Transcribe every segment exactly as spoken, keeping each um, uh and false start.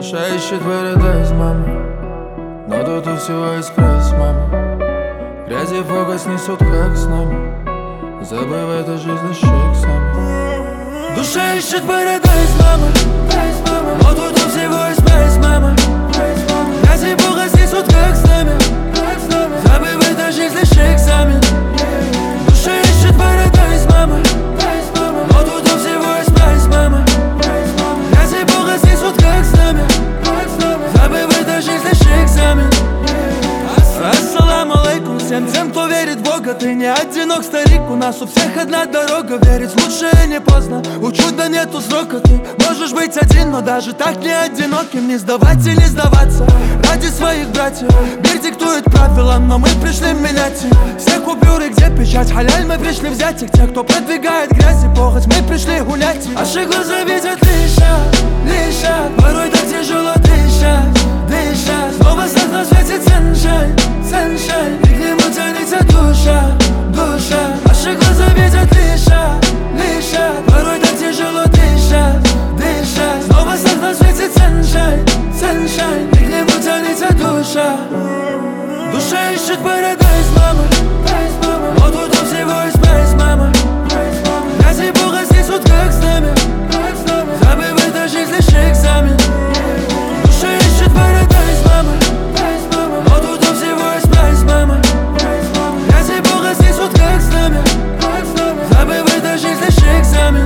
Душа ищет парадайз, мама, но тут у всего экспресс, мама. Грязи фокус несут, как с нами, забывает о жизни шейк сами. Душа ищет парадайз, мама, но тут у всего экспресс, мама. Грязи фокус несут, как с нами, забывает о жизни шейк сами. Душа ищет парадайз, мама, но тут у всего экспресс, мама. Грязи фокус несут, как с нами, забывает о жизни шейк сами. Ассаламу алейкум всем тем, кто верит в Бога. Ты не одинок, старик, у нас у всех одна дорога. Верить лучше не поздно, у чуда нету срока. Ты можешь быть один, но даже так не одиноким. Не сдавать и не сдаваться ради своих братьев. Мир диктует правила, но мы пришли менять их. Все купюры, где печать, халяль, мы пришли взять их. Те, кто продвигает грязь и похоть, мы пришли гулять их. Наши глаза видят лишь, лишь порой так тяжело дышать, дышать. Снова свет на свете sunshine, sunshine, и к нему тянется душа, душа. Наши глаза видят лишь, лишь порой так тяжело дышать, дышать. Снова свет на свете sunshine, sunshine, и к нему тянется душа. Душа ищет парадайз, мама, но тут у всего есть прайс, мама. Грязь и похоть несут, как с нами, забывает о жизни шейк сами. Душа ищет парадайз, мама, но тут у всего есть прайс, мама. Грязь и похоть несут, как с нами, забывает о жизни шейк сами.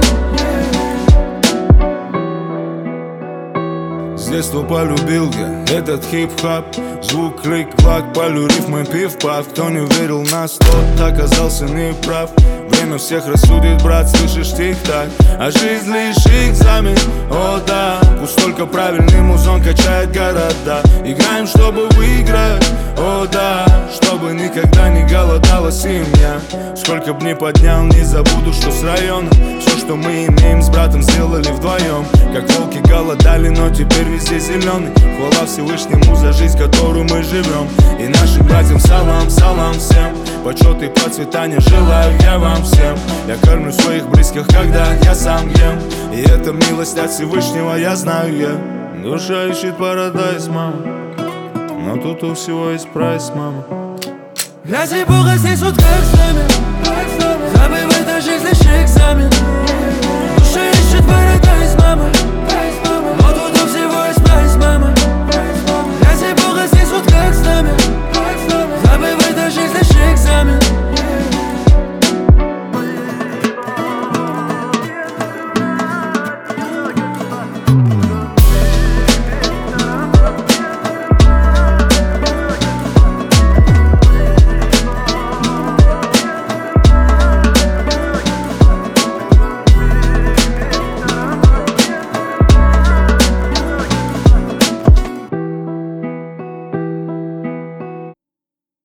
С детства полюбил я этот хип-хап. Звук, клик, клак, полю рифмы, пив-пав. Кто не верил в нас, тот оказался неправ. Время всех рассудит, брат, слышишь тик-так. А жизнь лишь экзамен, о да. Пусть только правильный музон качает города. Играем, чтобы выиграть, о да. Чтобы никогда не голодала семья. Сколько б ни поднял, не забуду, что с района все, что мы имеем, с братом сделали вдвоем. Как волки голодали, но теперь везде зеленый. Хвала Всевышнему за жизнь, которую мы живем. И нашим братьям салам, салам всем. Почет и процветания желаю я вам всем. Я кормлю своих близких, когда я сам ем. И это милость от Всевышнего, я знаю я. Душа ищет парадайз, мама, но тут у всего есть прайс, мама. Грязь и похоть несут, как с нами, забывает о жизни шейк сами.